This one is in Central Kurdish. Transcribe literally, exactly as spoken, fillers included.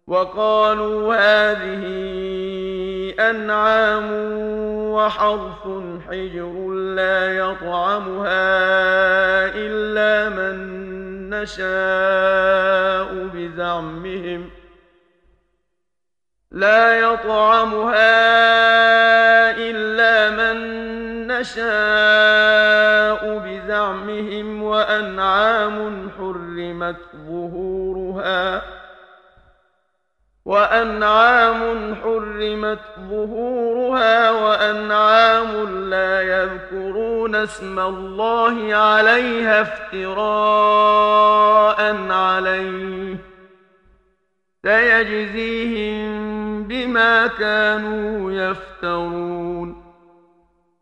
وقالوا هذه أنعام وحرث حجر لا يطعمها إلا من نشاء بزعمهم لا يطعمها إلا من نشاء بزعمهم وأنعام حرمت ظهورها وأنعام حرمت ظهورها وأنعام لا يذكرون اسم الله عليها افتراء عليه سيجزيهم بما كانوا يفترون